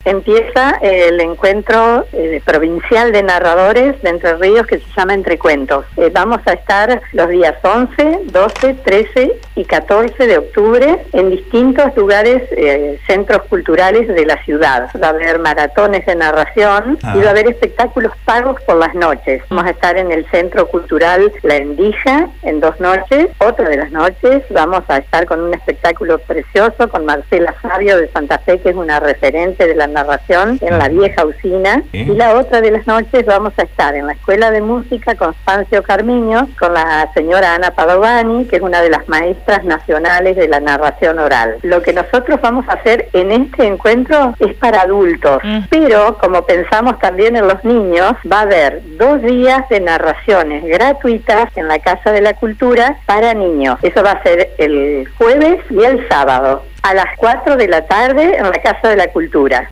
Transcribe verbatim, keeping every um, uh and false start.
empieza el encuentro eh, provincial de narradores de Entre Ríos que se llama Entre Cuentos. Eh, vamos a estar los días once, doce, trece y catorce de octubre en distintos lugares, eh, centros culturales de la ciudad. Va a haber maratones de narración ah. y va a haber espectáculos pagos por las noches. Vamos a estar en el Centro Cultural La Endija en dos noches. Otra de las noches vamos a estar con un espectáculo precioso con Marcela Sabio de Santa Fe, que es una referente de la narración en la vieja usina. ¿Eh? Y la otra de las noches vamos a estar en la Escuela de Música Constancio Carmiño con la señora Ana Padovani, que es una de las maestras nacionales de la narración oral. Lo que nosotros vamos a hacer en este encuentro es para adultos, mm. pero como pensamos también en los niños, va a haber dos días de narraciones gratuitas en la Casa de la Cultura para niños. Eso va a ser el jueves y el sábado a las cuatro de la tarde en la Casa de la Cultura.